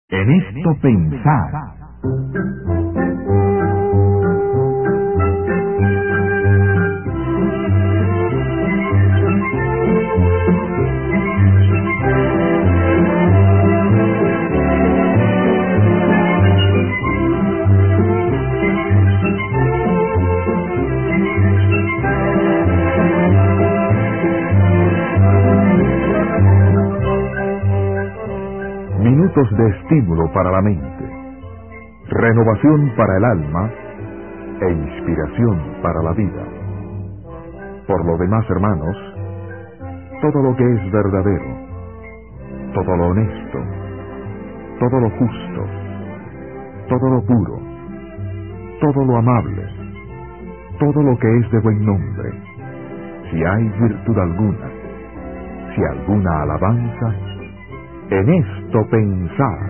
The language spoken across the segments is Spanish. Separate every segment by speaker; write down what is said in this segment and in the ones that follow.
Speaker 1: En esto pensar. Minutos de estímulo para la mente, renovación para el alma e inspiración para la vida. Por lo demás, hermanos, todo lo que es verdadero, todo lo honesto, todo lo justo, todo lo puro, todo lo amable, todo lo que es de buen nombre, si hay virtud alguna, si alguna alabanza, en esto pensar.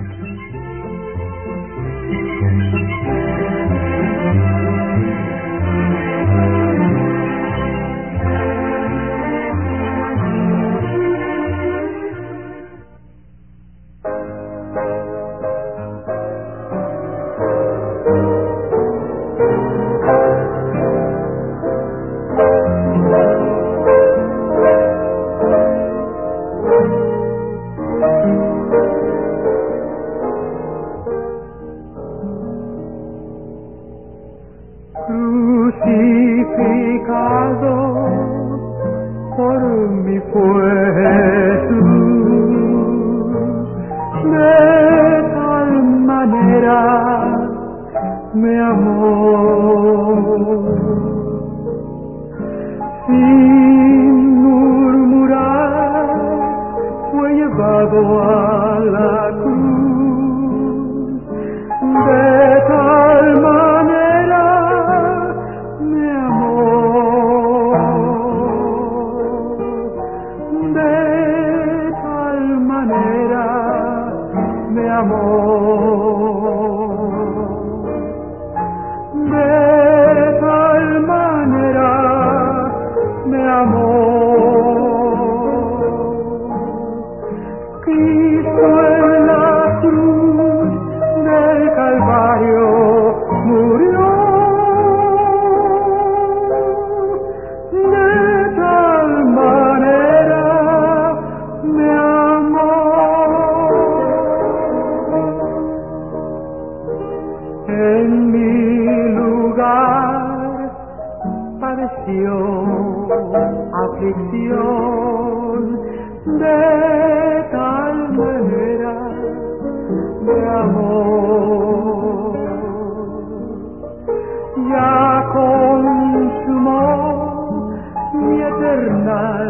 Speaker 2: Crucificado por mí fue Jesús, de tal manera me amó, sin murmurar fue llevado a la cruz, de tal manera me amó, de tal manera me amó, de tal manera me amó. Cristo en la cruz del Calvario murió, de tal manera me amó. En mi lugar padeció aflicción, de tal manera me amó. Ya consumó mi eternal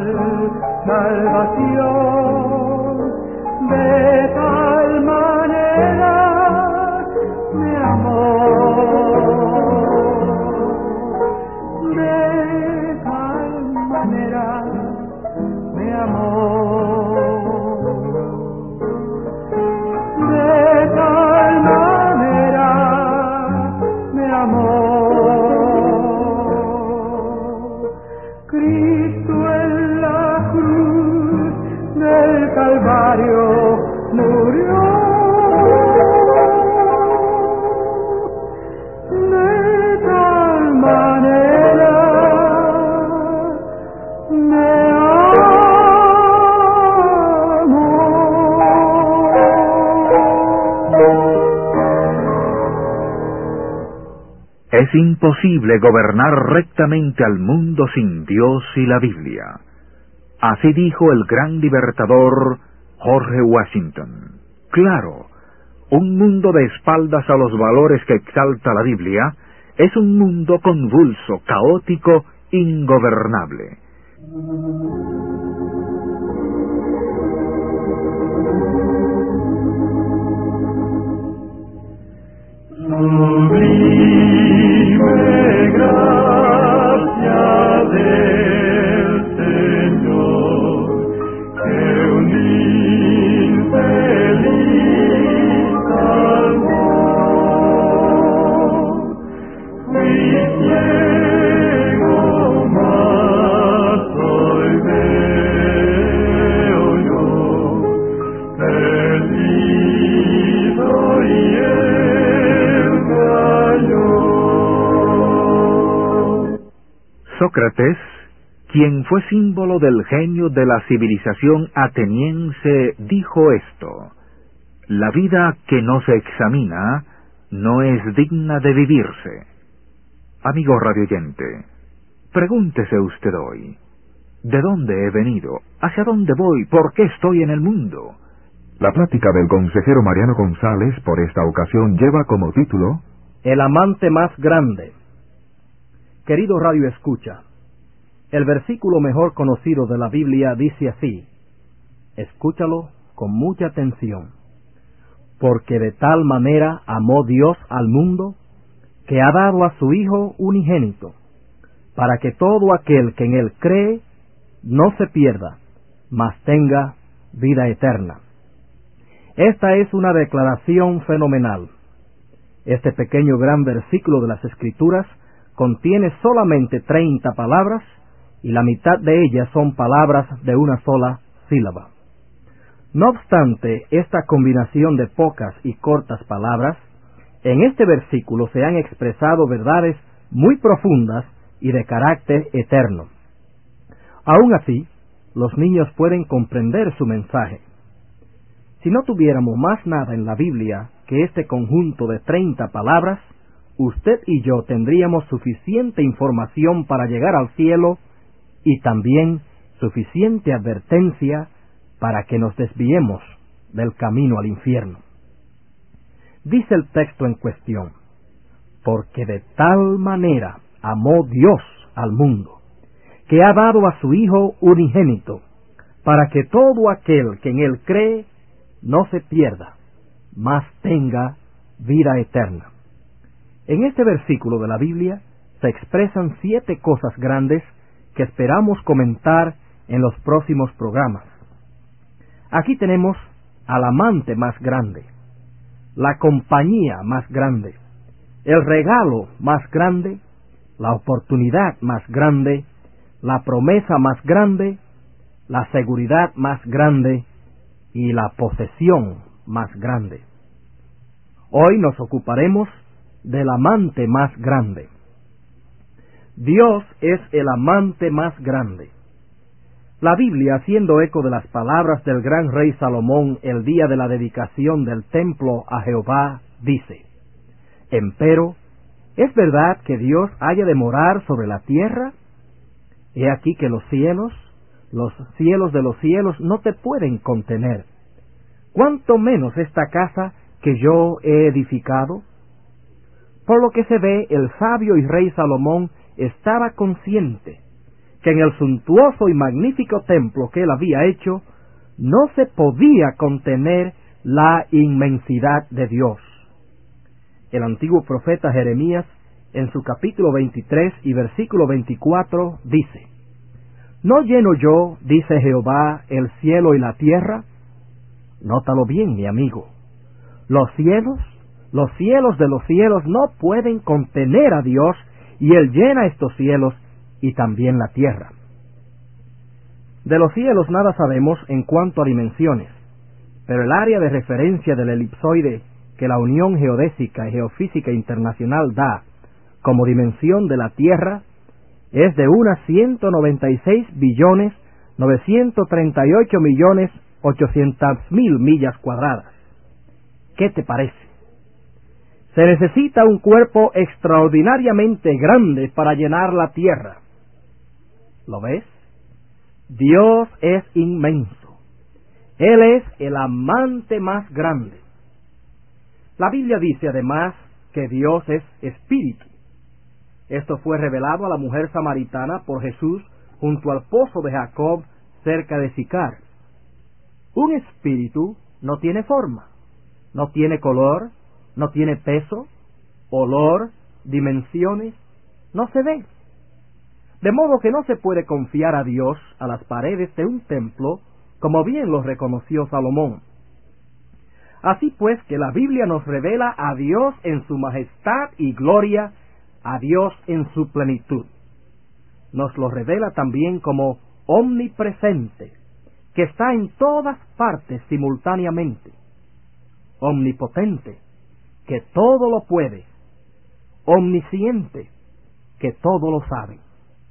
Speaker 2: salvación, de tal manera me amó, de tal manera me amó, de tal manera me amó. Cristo en la cruz del Calvario murió, de tal manera me
Speaker 1: Es imposible gobernar rectamente al mundo sin Dios y la Biblia. Así dijo el gran libertador George Washington. Claro, un mundo de espaldas a los valores que exalta la Biblia es un mundo convulso, caótico, ingobernable.
Speaker 2: Sublime gracia del Señor, que un infeliz salvó. Fui ciego, mas hoy veo.
Speaker 3: Sócrates, quien fue símbolo del genio de la civilización ateniense, dijo esto: la vida que no se examina no es digna de vivirse. Amigo radioyente, pregúntese usted hoy: ¿de dónde he venido? ¿Hacia dónde voy? ¿Por qué estoy en el mundo?
Speaker 1: La plática del consejero Mariano González por esta ocasión lleva como título
Speaker 4: El amante más grande. Querido Radio Escucha, el versículo mejor conocido de la Biblia dice así, escúchalo con mucha atención: porque de tal manera amó Dios al mundo, que ha dado a su Hijo unigénito, para que todo aquel que en él cree no se pierda, mas tenga vida eterna. Esta es una declaración fenomenal. Este pequeño gran versículo de las Escrituras contiene solamente 30 palabras, y la mitad de ellas son palabras de una sola sílaba. No obstante, esta combinación de pocas y cortas palabras, en este versículo se han expresado verdades muy profundas y de carácter eterno. Aún así, los niños pueden comprender su mensaje. Si no tuviéramos más nada en la Biblia que este conjunto de 30 palabras, usted y yo tendríamos suficiente información para llegar al cielo y también suficiente advertencia para que nos desviemos del camino al infierno. Dice el texto en cuestión: porque de tal manera amó Dios al mundo, que ha dado a su Hijo unigénito, para que todo aquel que en él cree no se pierda, mas tenga vida eterna. En este versículo de la Biblia se expresan 7 cosas grandes que esperamos comentar en los próximos programas. Aquí tenemos al amante más grande, la compañía más grande, el regalo más grande, la oportunidad más grande, la promesa más grande, la seguridad más grande y la posesión más grande. Hoy nos ocuparemos del amante más grande. Dios es el amante más grande. La Biblia, haciendo eco de las palabras del gran rey Salomón el día de la dedicación del templo a Jehová, dice: empero, ¿es verdad que Dios haya de morar sobre la tierra? He aquí que los cielos de los cielos no te pueden contener. ¿Cuánto menos esta casa que yo he edificado? Por lo que se ve, el sabio y rey Salomón estaba consciente que en el suntuoso y magnífico templo que él había hecho, no se podía contener la inmensidad de Dios. El antiguo profeta Jeremías, en su capítulo 23 y versículo 24, dice: ¿no lleno yo, dice Jehová, el cielo y la tierra? Nótalo bien, mi amigo. Los cielos de los cielos no pueden contener a Dios, y Él llena estos cielos y también la tierra. De los cielos nada sabemos en cuanto a dimensiones, pero el área de referencia del elipsoide que la Unión Geodésica y Geofísica Internacional da como dimensión de la Tierra es de unas 196.938.800.000 millas cuadradas. ¿Qué te parece? Se necesita un cuerpo extraordinariamente grande para llenar la Tierra. ¿Lo ves? Dios es inmenso. Él es el amante más grande. La Biblia dice además que Dios es espíritu. Esto fue revelado a la mujer samaritana por Jesús junto al pozo de Jacob cerca de Sicar. Un espíritu no tiene forma, no tiene color, no tiene peso, olor, dimensiones, no se ve. De modo que no se puede confiar a Dios a las paredes de un templo, como bien lo reconoció Salomón. Así pues que la Biblia nos revela a Dios en su majestad y gloria, a Dios en su plenitud. Nos lo revela también como omnipresente, que está en todas partes simultáneamente. Omnipotente, que todo lo puede. Omnisciente, que todo lo sabe.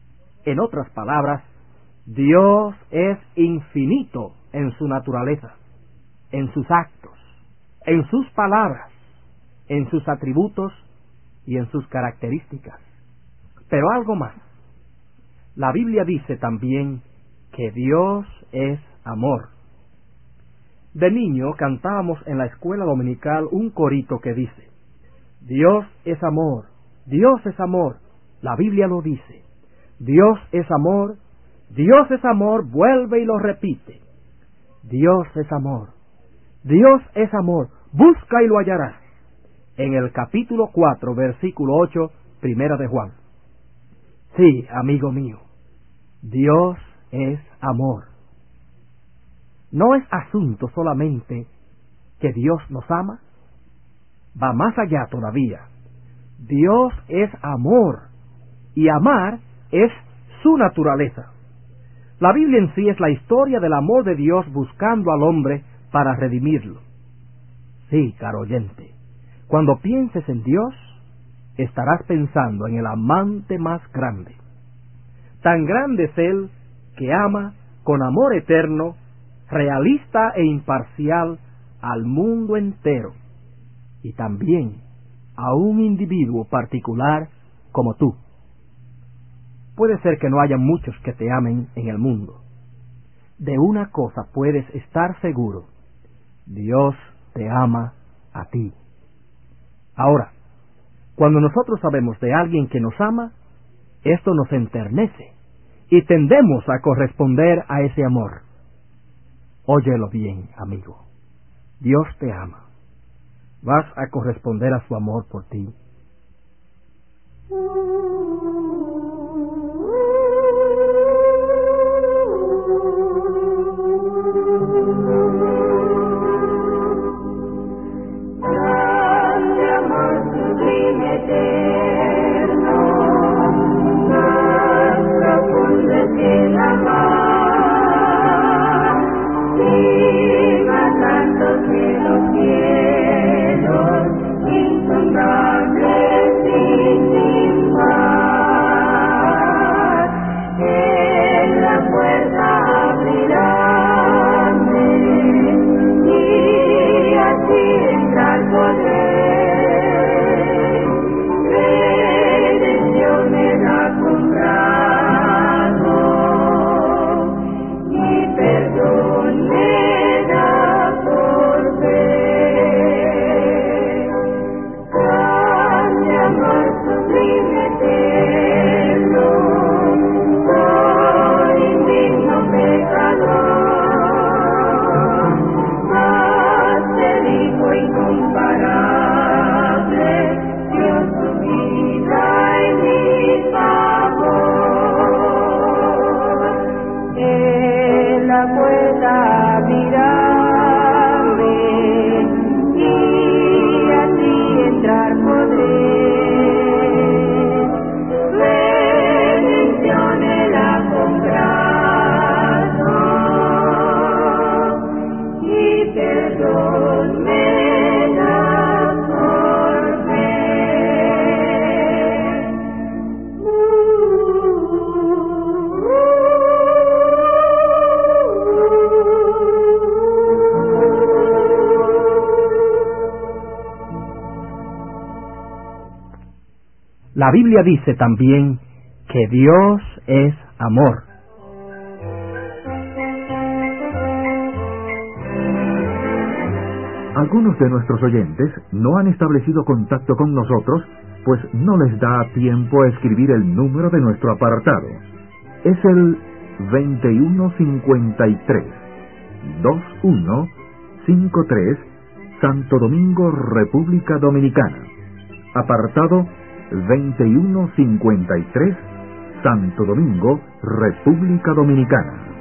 Speaker 4: En otras palabras, Dios es infinito en su naturaleza, en sus actos, en sus palabras, en sus atributos y en sus características. Pero algo más. La Biblia dice también que Dios es amor. De niño cantábamos en la escuela dominical un corito que dice: Dios es amor, Dios es amor. La Biblia lo dice. Dios es amor, vuelve y lo repite. Dios es amor, Dios es amor, busca y lo hallarás. En el capítulo 4, versículo 8, primera de Juan. Sí, amigo mío, Dios es amor. No es asunto solamente que Dios nos ama, va más allá todavía. Dios es amor, y amar es su naturaleza. La Biblia en sí es la historia del amor de Dios buscando al hombre para redimirlo. Sí, caro oyente, cuando pienses en Dios, estarás pensando en el amante más grande. Tan grande es Él que ama con amor eterno, realista e imparcial al mundo entero, y también a un individuo particular como tú. Puede ser que no haya muchos que te amen en el mundo. De una cosa puedes estar seguro: Dios te ama a ti. Ahora, cuando nosotros sabemos de alguien que nos ama, esto nos enternece y tendemos a corresponder a ese amor. Óyelo bien, amigo. Dios te ama. ¿Vas a corresponder a su amor por ti? La Biblia dice también que Dios es amor.
Speaker 1: Algunos de nuestros oyentes no han establecido contacto con nosotros, pues no les da tiempo a escribir el número de nuestro apartado. Es el 2153-2153, Santo Domingo, República Dominicana. Apartado 2153, Santo Domingo, República Dominicana.